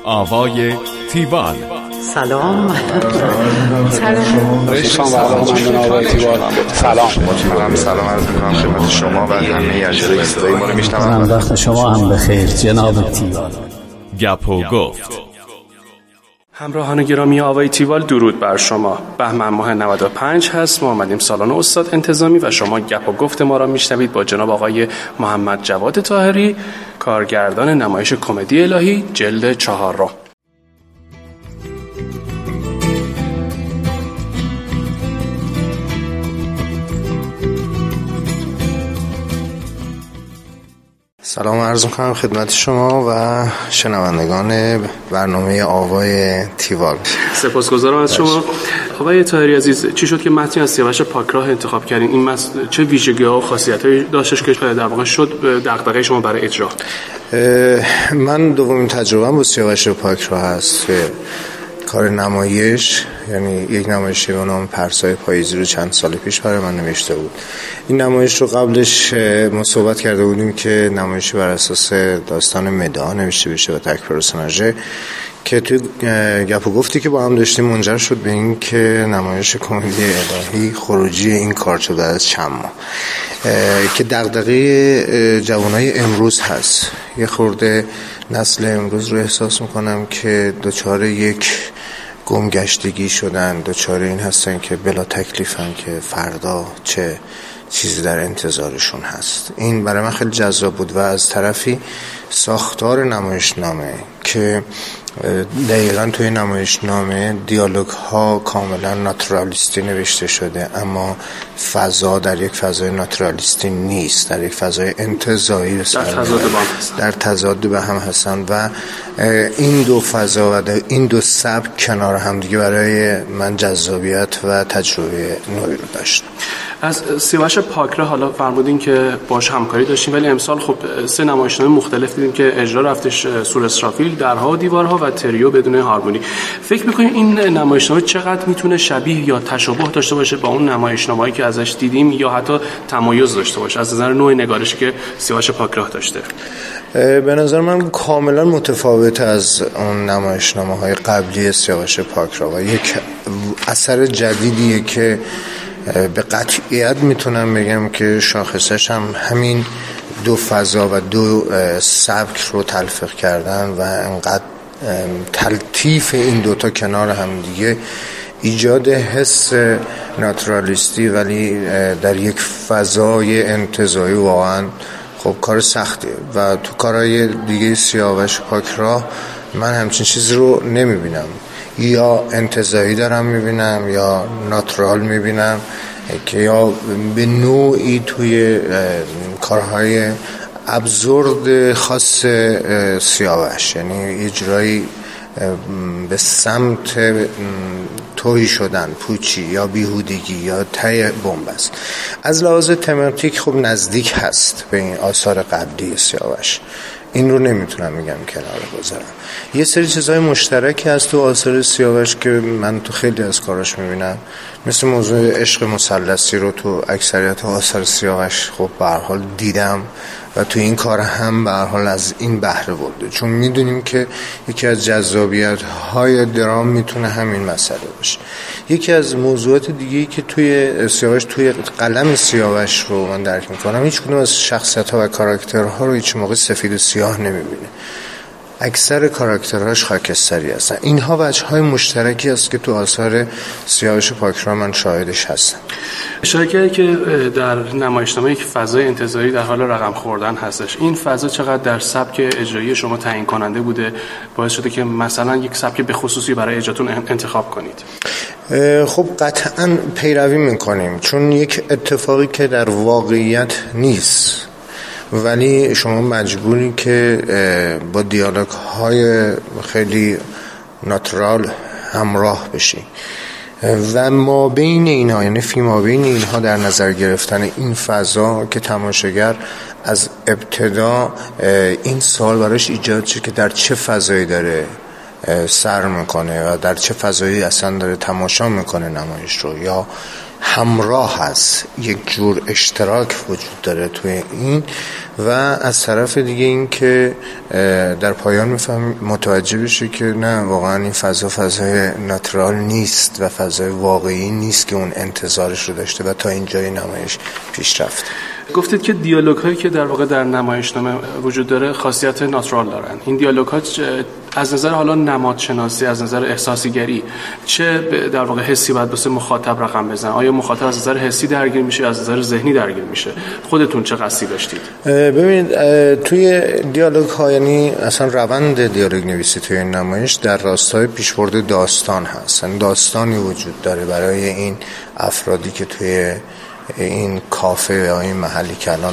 آوای تیوال. سلام. سلام عرض می‌کنم خدمت شما و همه اجرای صدای ما رو میشنوند. وقت شما هم بخیر جناب تیوال. گپ و گفت. همراهان گرامی آوای تیوال، درود بر شما. بهمن ماه 95 هست. ما آمدیم سالن استاد انتظامی و شما گپ و گفت ما را میشنوید با جناب آقای محمد جواد طاهری، کارگردان نمایش کمدی الهی جلد 4. سلام عرض می‌کنم خدمت شما و شنوندگان برنامه آوای تیوال. سپاسگزارم از شما. آقای طاهری عزیز، چی شد که متن از سیاوش پاکراه انتخاب کردین؟ این چه ویژگی‌ها و خاصیت‌هایی داشتش که در واقع شد دغدغه شما برای اجرا؟ من دومین تجربه‌ام با سیاوش پاکراه هست که کار نمایش، یعنی یک نمایش به نام پرسای پاییزی رو چند سال پیش برای من نوشته بود. این نمایش رو قبلش ما صحبت کرده بودیم که نمایشی بر اساس داستان مدعا نوشته بشه و تک پرسوناژه، که توی گپ و گفتی که با هم داشتیم منجر شد به این که نمایش کمدی الهی خروجی این کار شده از چند ماه، که دغدغه جوانای امروز هست. یه خورده نسل امروز رو احساس میکنم که دچار یک گمگشتگی شدن، دچار این هستن که بلا تکلیفن که فردا چه چیزی در انتظارشون هست. این برای من خیلی جذاب بود و از طرفی ساختار نمایشنامه که دقیقاً توی نمایشنامه دیالوگ ها کاملا ناتورالیستی نوشته شده، اما فضا در یک فضای ناتورالیستی نیست، در یک فضای انتزاعی در تضاد به هم هستن و این دو فضا و این دو سبک کنار هم دیگه برای من جذابیت و تجربه نوعی رو داشت. از سیاوش پاکراه حالا فرمودین که باش همکاری داشتیم، ولی امسال خب 3 نمایشنامه مختلف دیدیم که اجرا رفتش سور اسرافیل، درها و دیوارها و تریو بدون هارمونی. فکر می‌کنید این نمایشنامه چقدر میتونه شبیه یا تشابه داشته باشه با اون نمایشنامه‌ای که ازش دیدیم یا حتی تمایز داشته باشه از نظر نوع نگارشی که سیاوش پاکراه داشته؟ به نظر من کاملا متفاوت از اون نمایشنامه‌های قبلی سیاوش پاکراه و یک اثر جدیدیه که به قطعیت میتونم بگم که شاخصش هم همین دو فضا و دو سبک رو تلفیق کردن و انقدر تلطیف این دوتا کنار هم دیگه ایجاد حس ناتورالیستی ولی در یک فضای انتزاعی واقعا خب کار سختیه و تو کارهای دیگه سیاوش پاکراه من همچین چیزی رو نمیبینم، یا انتزاعی دارم میبینم یا ناتورال میبینم که یا به نوعی توی کارهای ابزورد خاص سیاوش، یعنی اجرایی به سمت توهی شدن، پوچی یا بیهودگی یا ته بنبست. از لحاظ تماتیک خب نزدیک هست به این آثار قبلی سیاوش، این رو نمیتونم بگم کنار بذارم. یه سری چیزهای مشترکی هست تو آثار سیاوش که من تو خیلی از کاراش میبینم، مثل موضوع عشق مثلثی رو تو اکثریت آثار سیاوش خب به هر حال دیدم و تو این کار هم به هر حال از این بهره برده، چون میدونیم که یکی از جذابیت‌های درام میتونه همین مسئله باشه. یکی از موضوعات دیگه‌ای که توی سیاوش، توی قلم سیاوش رو من درک میکنم، هیچ کدوم از شخصیت‌ها و کاراکترها رو هیچ موقع سفید و سیاه نمیبینه، اکثر کاراکترهاش خاکستری هستن. اینها وجه‌های مشترکی است که تو آثار سیاوش پاکراه من شاهدش هستم. اشاره کردید که در نمایشنامه یک فضای انتزاعی در حال رقم خوردن هستش. این فضا چقدر در سبک اجرایی شما تعیین کننده بوده، باعث شده که مثلا یک سبک به خصوصی برای اجراتون انتخاب کنید؟ خب قطعاً پیروی میکنیم، چون یک اتفاقی که در واقعیت نیست ولی شما مجبوری که با دیالوگ های خیلی ناتورال همراه بشی و ما بین اینها، یعنی فی ما بین اینها در نظر گرفتن این فضا که تماشاگر از ابتدا این سوال براش ایجاد شد که در چه فضایی داره سر میکنه و در چه فضایی اصلا داره تماشا میکنه نمایش رو، یا همراه هست، یک جور اشتراک وجود داره توی این، و از طرف دیگه این که در پایان متوجه بشه که نه، واقعا این فضای ناتورال نیست و فضای واقعی نیست که اون انتظارش رو داشته و تا اینجای نمایش پیش رفت. گفتید که دیالوگ هایی که در واقع در نمایشنامه وجود داره خاصیت ناتورال دارن. این دیالوگ ها از نظر حالا نمادشناسی، از نظر احساسی گری، چه در واقع حسی باید واسه مخاطب رقم بزنن؟ آیا مخاطب از نظر حسی درگیر میشه، از نظر ذهنی درگیر میشه؟ خودتون چه قصدی داشتید؟ ببینید توی دیالوگ ها، یعنی اصلا روند دیالوگ نویسی توی این نمایش در راستای پیشبرد داستان هست. داستانی وجود داره برای این افرادی که توی این کافه یا این محلی که الان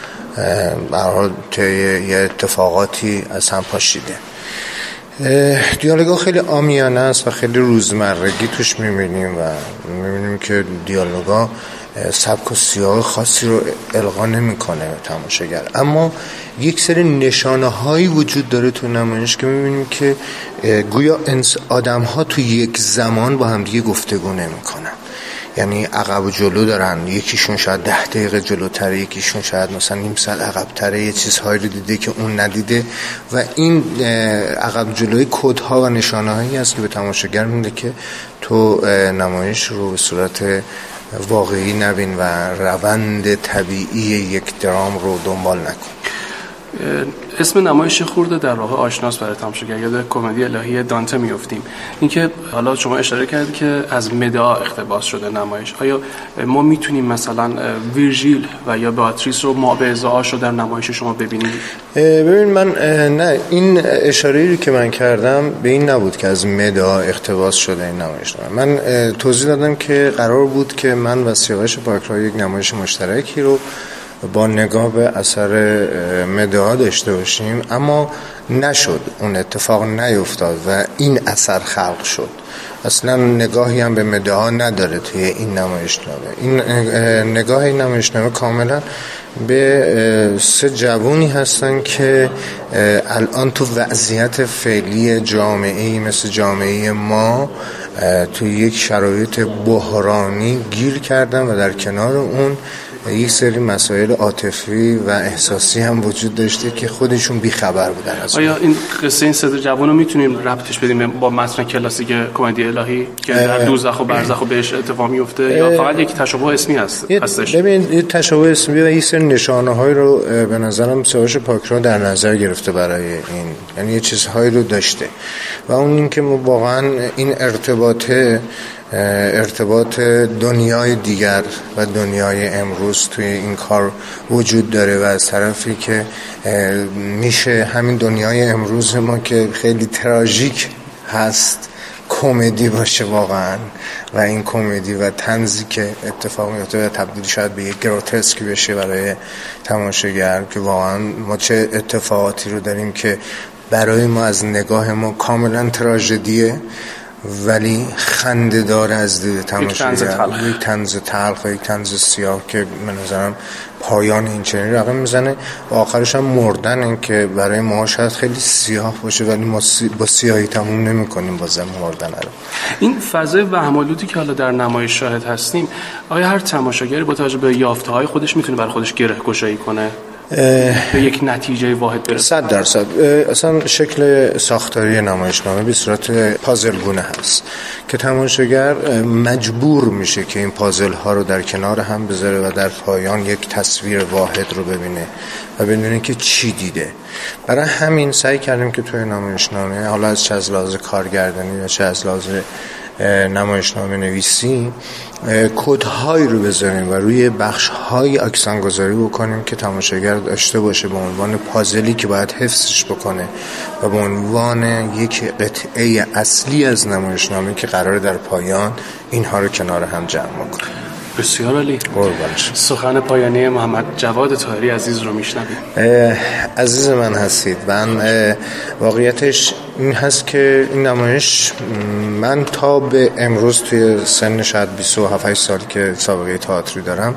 برای یه اتفاقاتی از هم پاشیده. دیالوگا خیلی عامیانه است و خیلی روزمرگی توش میبینیم و میبینیم که دیالوگا سبک و سیاق خاصی رو القا نمیکنه به تماشاگر، اما یک سری نشانه هایی وجود داره تو نمایش که میبینیم که گویا آدم ها تو یک زمان با هم دیگه گفتگو نمیکنن، یعنی عقب و جلو دارن، یکیشون شاید 10 دقیقه جلوتره، یکیشون شاید مثلا نیم ساعت عقب‌تره، یه چیزهایی رو دیده که اون ندیده و این عقب جلوی کدها و نشانه‌هایی است که به تماشاگر میده که تو نمایش رو به صورت واقعی نبین و روند طبیعی یک درام رو دنبال نکن. اسم نمایش خورده در واقع آشناس برای تماشاگر، یاد کمدی الهی دانته میافتیم. اینکه حالا شما اشاره کردید که از مدعا اقتباس شده نمایش، آیا ما میتونیم مثلا ویرژیل و یا بیاتریس رو معجزه‌هاش رو در نمایش شما ببینیم؟ ببین من نه، این اشاره‌ای که من کردم به این نبود که از مدعا اقتباس شده این نمایش. من توضیح دادم که قرار بود که من و سیاوش پاکرا یک نمایش مشترکی رو با نگاه به اثر مدعا داشته باشیم، اما نشد، اون اتفاق نیفتاد و این اثر خلق شد. اصلا نگاهی هم به مدعا نداره توی این نمایشنامه. این نگاه این نمایشنامه کاملا به 3 جوونی هستن که الان تو وضعیت فعلی جامعه‌ای مثل جامعه ما تو یک شرایط بحرانی گیر کردن و در کنار اون یک سری مسائل عاطفی و احساسی هم وجود داشته که خودشون بیخبر بودن از آیا این قصه این 3 جوان رو میتونیم ربطش بدیم با متن کلاسیک کمدی الهی که در دوزخ و برزخ و بهش اتفاق میفته یا فقط یک تشابه اسمی هستش؟ ببین یه تشابه اسمی و یک سری نشانه‌هایی رو به نظرم سیاوش پاکرا در نظر گرفته برای این، یعنی یه چیزهایی رو داشته و اون این که واقعا این ارتباط دنیای دیگر و دنیای امروز توی این کار وجود داره و از طرفی که میشه همین دنیای امروز ما که خیلی تراژیک هست کمدی باشه واقعا، و این کمدی و طنزی که اتفاق میفته و تبدیل شاید به یک گروتسک بشه برای تماشاگر که واقعا ما چه اتفاقاتی رو داریم که برای ما از نگاه ما کاملا تراژدیه ولی خنده داره از دید تماشاگر، یک طنز تلخ و یک طنز سیاه که به نظرم پایان این چنین رقم میزنه و آخرش هم مردن، این که برای ما شاید خیلی سیاه باشه ولی ما با سیاهی تموم نمی کنیم با زم مردن رو. این فضای وهم‌آلودی که حالا در نمایش شاهد هستیم، آیا هر تماشاگری با توجه به یافته‌های خودش میتونه برای خودش گره گشایی کنه به یک نتیجه واحد برسه؟ 100% اصلا شکل ساختاری نمایشنامه به صورت پازل گونه هست که تماشاگر مجبور میشه که این پازل ها رو در کنار هم بذاره و در پایان یک تصویر واحد رو ببینه و بدونه که چی دیده. برای همین سعی کردیم که توی نمایشنامه، حالا از چه از لحاظ کارگردانی یا چه از لحاظ نمایشنامه نویسی، کدهایی رو بذاریم و روی بخش‌های اکسانگذاری بکنیم که تماشاگر داشته باشه به عنوان پازلی که باید حفظش بکنه و به عنوان یک قطعه اصلی از نمایشنامه که قراره در پایان اینها رو کنار هم جمع کنه. بسیار عالی. سخن پایانی محمد جواد طاهری عزیز رو میشنویم. عزیز من هستید. من واقعیتش این هست که این نمایش من تا به امروز توی سن شاید 27 سالی که سابقه تئاتری دارم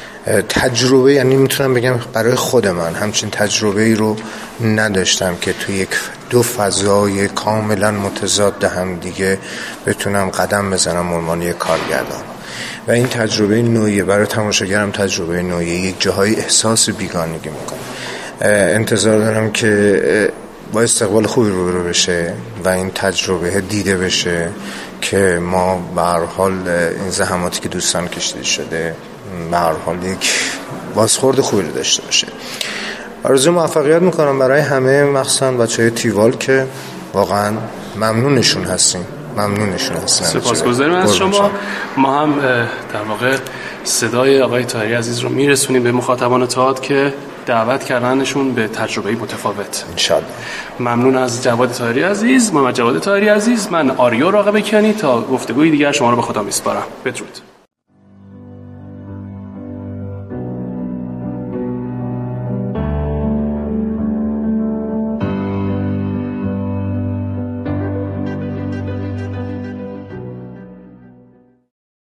تجربه، یعنی میتونم بگم برای خود من همچین تجربه ای رو نداشتم که توی یک دو فضای کاملا متضاد هم دیگه بتونم قدم بزنم عنوان یک کارگردان. و این تجربه نوعیه، برای تماشاگرم تجربه نوعیه، یک جاهای احساس بیگانگی میکنه. انتظار دارم که با استقبال خوبی روبرو بشه و این تجربه دیده بشه که ما به هر حال این زحماتی که دوستان کشیده شده به هر حال یک بازخورد خوبی رو داشته باشه. آرزوی موفقیت میکنم برای همه، مخصوصا بچهای تیوال که واقعا ممنونشون هستیم. سپاسگزاریم از شما. ما هم در واقع صدای آقای طاهری عزیز رو میرسونیم به مخاطبان تئاتر که دعوت کردنشون به تجربه متفاوت. انشالله. ممنون از جواد طاهری عزیز، محمد جواد طاهری عزیز. من آریو راغب کیانی، تا گفتگوی دیگر شما رو به خدا میسپارم. بدرود.